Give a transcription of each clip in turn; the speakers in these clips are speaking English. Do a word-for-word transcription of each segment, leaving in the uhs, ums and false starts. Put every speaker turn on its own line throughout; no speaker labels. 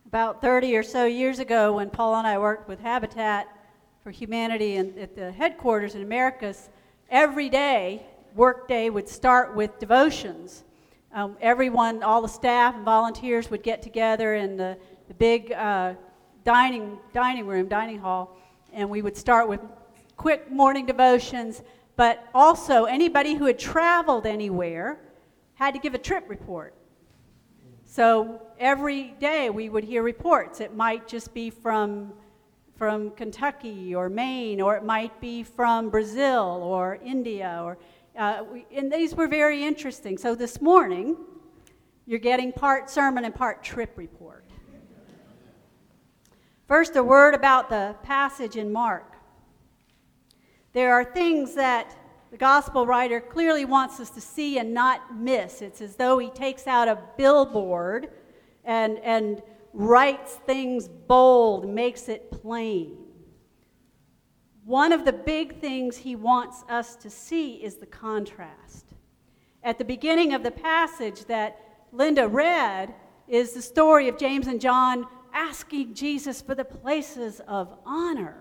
About thirty or so years ago, when Paul and I worked with Habitat for Humanity and at the headquarters in Americas, every day, work day would start with devotions. Um, everyone, all the staff and volunteers would get together in the, the big uh, dining dining room, dining hall, and we would start with quick morning devotions, but also anybody who had traveled anywhere had to give a trip report. So every day we would hear reports. It might just be from, from Kentucky or Maine, or it might be from Brazil or India, or uh, we, and these were very interesting. So this morning, you're getting part sermon and part trip report. First, a word about the passage in Mark. There are things that the gospel writer clearly wants us to see and not miss. It's as though he takes out a billboard and, and writes things bold, makes it plain. One of the big things he wants us to see is the contrast. At the beginning of the passage that Linda read is the story of James and John asking Jesus for the places of honor.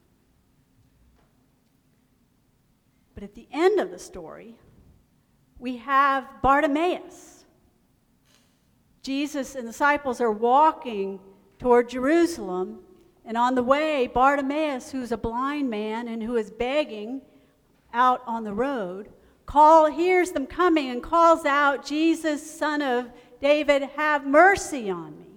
But at the end of the story, we have Bartimaeus. Jesus and the disciples are walking toward Jerusalem, and on the way, Bartimaeus, who's a blind man and who is begging out on the road, call, hears them coming and calls out, "Jesus, Son of David, have mercy on me."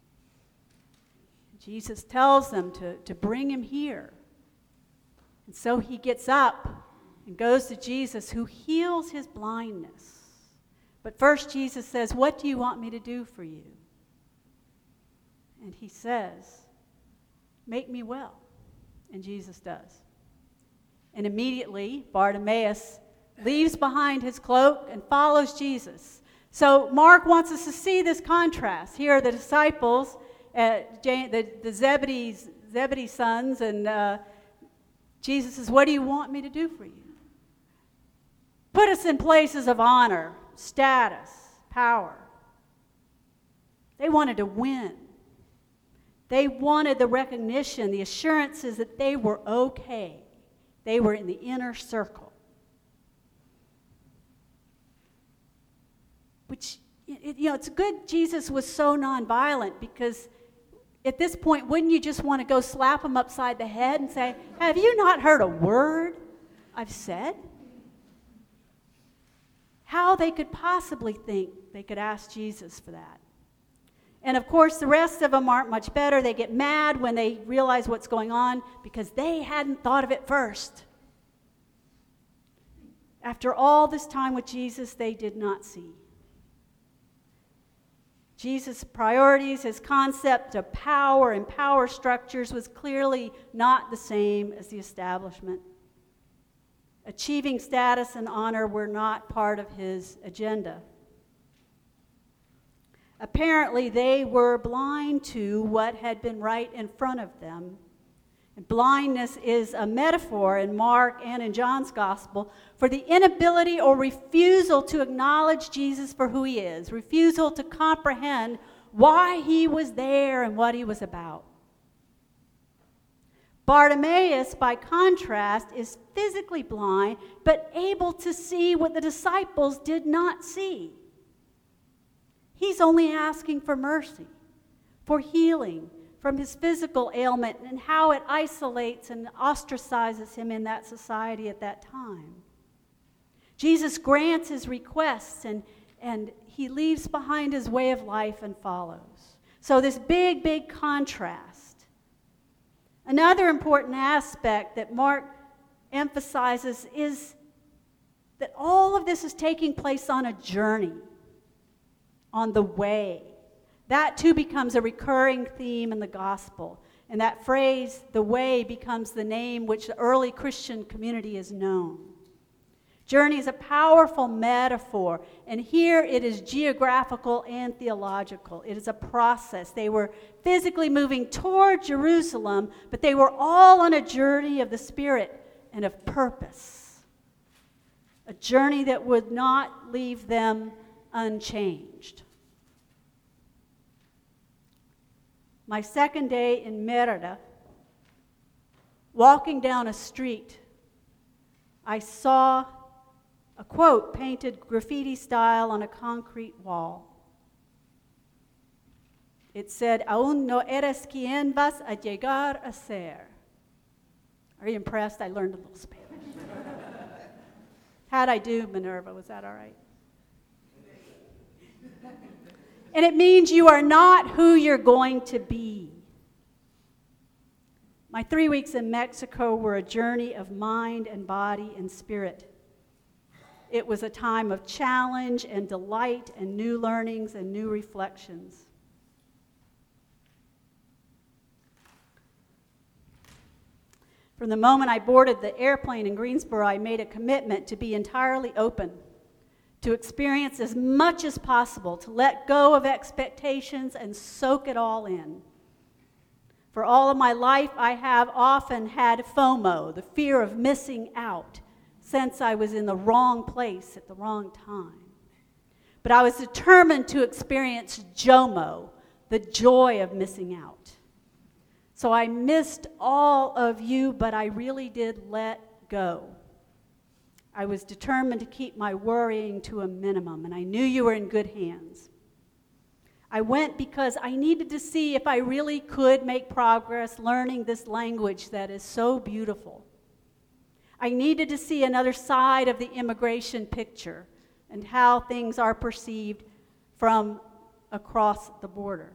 Jesus tells them to, to bring him here. And so he gets up and goes to Jesus, who heals his blindness. But first Jesus says, "What do you want me to do for you?" And he says, "Make me well." And Jesus does. And immediately Bartimaeus leaves behind his cloak and follows Jesus. So Mark wants us to see this contrast. Here are the disciples, uh, the, the Zebedee's, Zebedee's sons, and uh, Jesus says, "What do you want me to do for you?" Put us in places of honor, status, power. They wanted to win. They wanted the recognition, the assurances that they were okay. They were in the inner circle. Which, you know, it's good Jesus was so nonviolent, because at this point, wouldn't you just want to go slap him upside the head and say, "Have you not heard a word I've said?" How they could possibly think they could ask Jesus for that. And of course, the rest of them aren't much better. They get mad when they realize what's going on because they hadn't thought of it first. After all this time with Jesus, they did not see. Jesus' priorities, his concept of power and power structures was clearly not the same as the establishment. Achieving status and honor were not part of his agenda. Apparently, they were blind to what had been right in front of them. And blindness is a metaphor in Mark and in John's gospel for the inability or refusal to acknowledge Jesus for who he is, refusal to comprehend why he was there and what he was about. Bartimaeus, by contrast, is physically blind, but able to see what the disciples did not see. He's only asking for mercy, for healing from his physical ailment and how it isolates and ostracizes him in that society at that time. Jesus grants his requests, and, and he leaves behind his way of life and follows. So this big, big contrast. Another important aspect that Mark emphasizes is that all of this is taking place on a journey, on the way. That too becomes a recurring theme in the gospel. And that phrase, the way, becomes the name which the early Christian community is known. Journey is a powerful metaphor, and here it is geographical and theological. It is a process. They were physically moving toward Jerusalem, but they were all on a journey of the Spirit and of purpose. A journey that would not leave them unchanged. My second day in Merida, walking down a street, I saw a quote painted graffiti style on a concrete wall. It said, "Aún no eres quien vas a llegar a ser." Are you impressed? I learned a little Spanish. How'd I do, Minerva? Was that all right? And it means you are not who you're going to be. My three weeks in Mexico were a journey of mind and body and spirit. It was a time of challenge and delight and new learnings and new reflections. From the moment I boarded the airplane in Greensboro, I made a commitment to be entirely open, to experience as much as possible, to let go of expectations and soak it all in. For all of my life, I have often had FOMO, the fear of missing out, since I was in the wrong place at the wrong time. But I was determined to experience JOMO, the joy of missing out. So I missed all of you, but I really did let go. I was determined to keep my worrying to a minimum, and I knew you were in good hands. I went because I needed to see if I really could make progress learning this language that is so beautiful. I needed to see another side of the immigration picture and how things are perceived from across the border.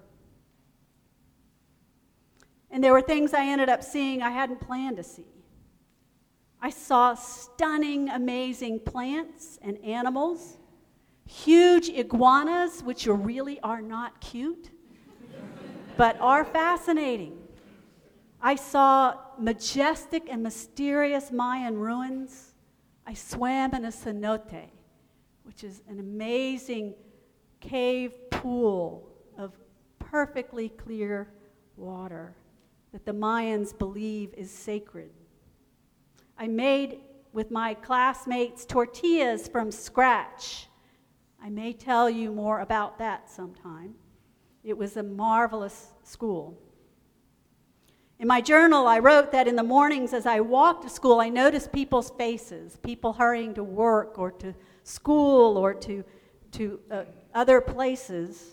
And there were things I ended up seeing I hadn't planned to see. I saw stunning, amazing plants and animals, huge iguanas, which really are not cute, but are fascinating. I saw majestic and mysterious Mayan ruins. I swam in a cenote, which is an amazing cave pool of perfectly clear water that the Mayans believe is sacred. I made, with my classmates, tortillas from scratch. I may tell you more about that sometime. It was a marvelous school. In my journal, I wrote that in the mornings as I walked to school, I noticed people's faces, people hurrying to work or to school or to, to uh, other places.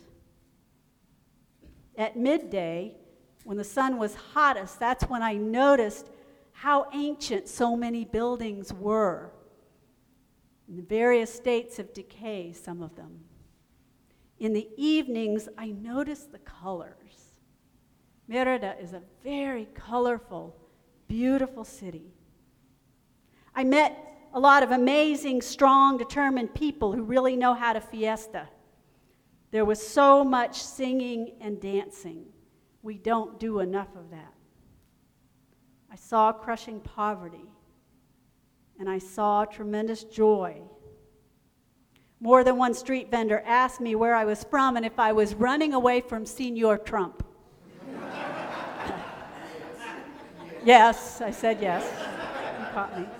At midday, when the sun was hottest, that's when I noticed how ancient so many buildings were. In the various states of decay, some of them. In the evenings, I noticed the colors. Merida is a very colorful, beautiful city. I met a lot of amazing, strong, determined people who really know how to fiesta. There was so much singing and dancing. We don't do enough of that. I saw crushing poverty, and I saw tremendous joy. More than one street vendor asked me where I was from and if I was running away from Senor Trump. Yes, I said yes. You caught me.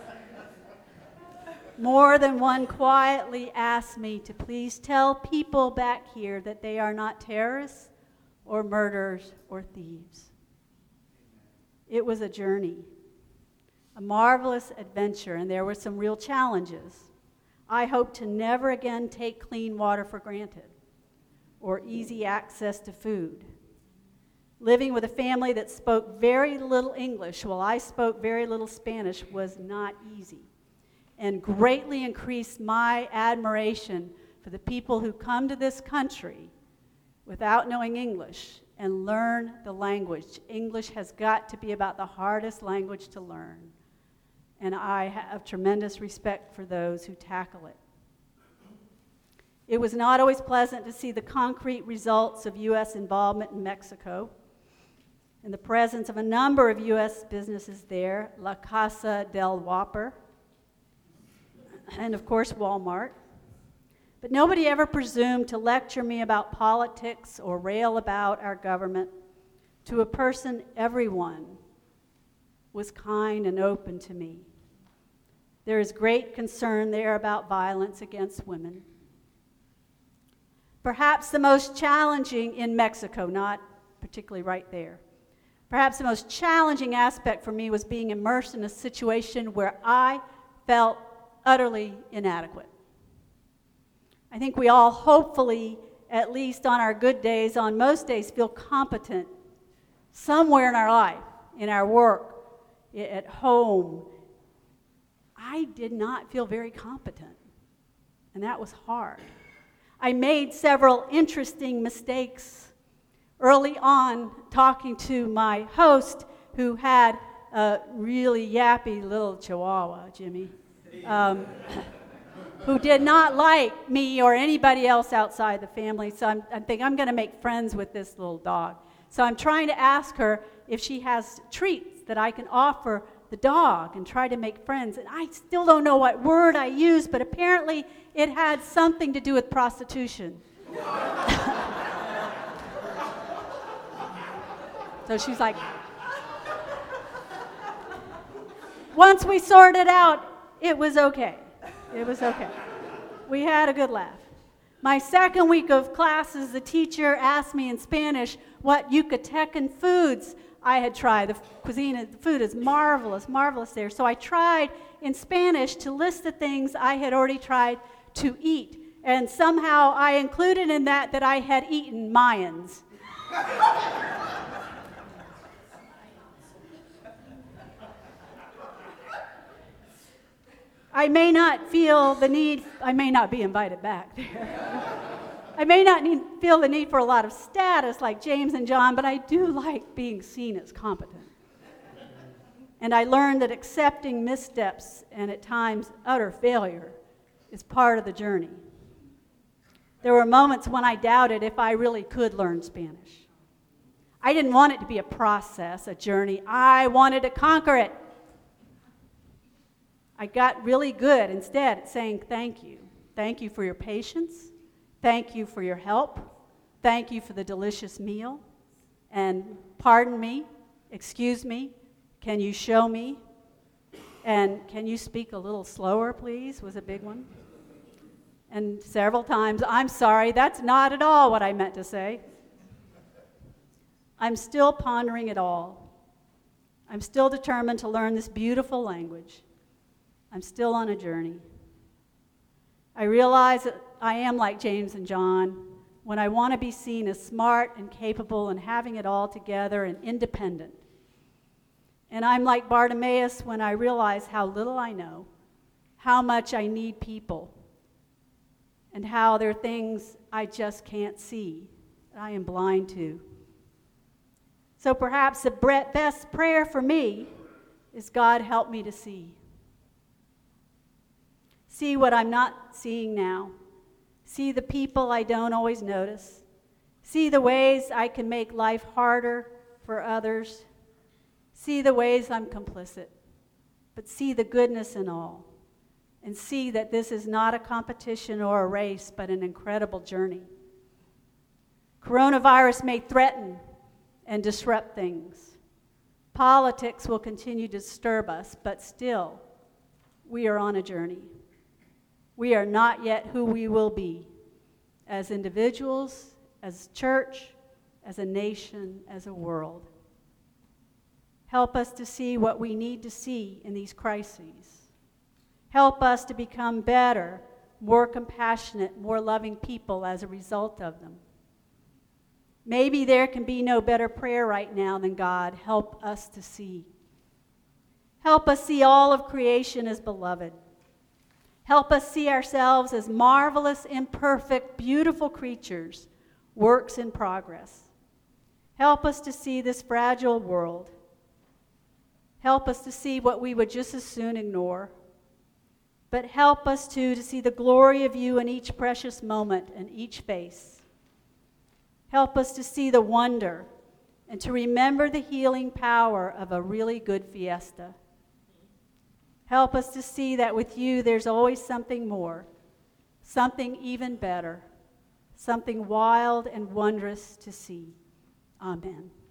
More than one quietly asked me to please tell people back here that they are not terrorists or murderers or thieves. It was a journey, a marvelous adventure, and there were some real challenges. I hope to never again take clean water for granted or easy access to food. Living with a family that spoke very little English while I spoke very little Spanish was not easy, and greatly increased my admiration for the people who come to this country without knowing English and learn the language. English has got to be about the hardest language to learn, and I have tremendous respect for those who tackle it. It was not always pleasant to see the concrete results of U S involvement in Mexico and the presence of a number of U S businesses there, La Casa del Whopper, and of course Walmart. But nobody ever presumed to lecture me about politics or rail about our government. To a person, everyone was kind and open to me. There is great concern there about violence against women. Perhaps the most challenging in Mexico, not particularly right there. Perhaps the most challenging aspect for me was being immersed in a situation where I felt utterly inadequate. I think we all hopefully, at least on our good days, on most days, feel competent somewhere in our life, in our work, at home. I did not feel very competent, and that was hard. I made several interesting mistakes early on talking to my host, who had a really yappy little chihuahua, Jimmy, um, who did not like me or anybody else outside the family. So I'm, I think I'm going to make friends with this little dog. So I'm trying to ask her if she has treats that I can offer the dog and try to make friends. And I still don't know what word I used, but apparently it had something to do with prostitution. So she's like, once we sorted out, it was okay. It was okay. We had a good laugh. My second week of classes, the teacher asked me in Spanish what Yucatecan foods I had tried. The cuisine, the food is marvelous, marvelous there. So I tried in Spanish to list the things I had already tried to eat. And somehow I included in that that I had eaten Mayans. I may not feel the need, I may not be invited back there. I may not need, feel the need for a lot of status like James and John, but I do like being seen as competent. And I learned that accepting missteps and at times utter failure is part of the journey. There were moments when I doubted if I really could learn Spanish. I didn't want it to be a process, a journey. I wanted to conquer it. I got really good instead at saying thank you. Thank you for your patience. Thank you for your help. Thank you for the delicious meal. And pardon me, excuse me, can you show me? And can you speak a little slower, please, was a big one. And several times, I'm sorry, that's not at all what I meant to say. I'm still pondering it all. I'm still determined to learn this beautiful language. I'm still on a journey. I realize that I am like James and John when I want to be seen as smart and capable and having it all together and independent. And I'm like Bartimaeus when I realize how little I know, how much I need people, and how there are things I just can't see, that I am blind to. So perhaps the best prayer for me is, God, help me to see. See what I'm not seeing now. See the people I don't always notice. See the ways I can make life harder for others. See the ways I'm complicit. But see the goodness in all. And see that this is not a competition or a race, but an incredible journey. Coronavirus may threaten and disrupt things. Politics will continue to disturb us, but still, we are on a journey. We are not yet who we will be as individuals, as a church, as a nation, as a world. Help us to see what we need to see in these crises. Help us to become better, more compassionate, more loving people as a result of them. Maybe there can be no better prayer right now than, God, help us to see. Help us see all of creation as beloved. Help us see ourselves as marvelous, imperfect, beautiful creatures, works in progress. Help us to see this fragile world. Help us to see what we would just as soon ignore. But help us, too, to see the glory of you in each precious moment and each face. Help us to see the wonder and to remember the healing power of a really good fiesta. Help us to see that with you there's always something more, something even better, something wild and wondrous to see. Amen.